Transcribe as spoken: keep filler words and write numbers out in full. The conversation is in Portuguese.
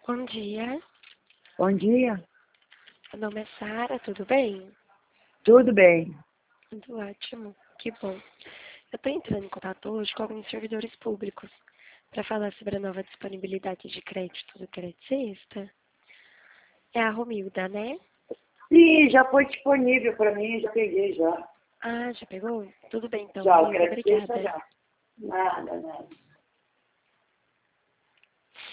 Bom dia, Bom dia, meu nome é Sara, tudo bem? tudo bem? Tudo ótimo, que bom. Eu estou entrando em contato hoje com alguns servidores públicos para falar sobre a nova disponibilidade de crédito do Credicista. É a Romilda, né? Sim, já foi disponível para mim, já peguei já. Ah, já pegou? Tudo bem então, Já, o Romilda, crédito obrigada. já. Nada, nada.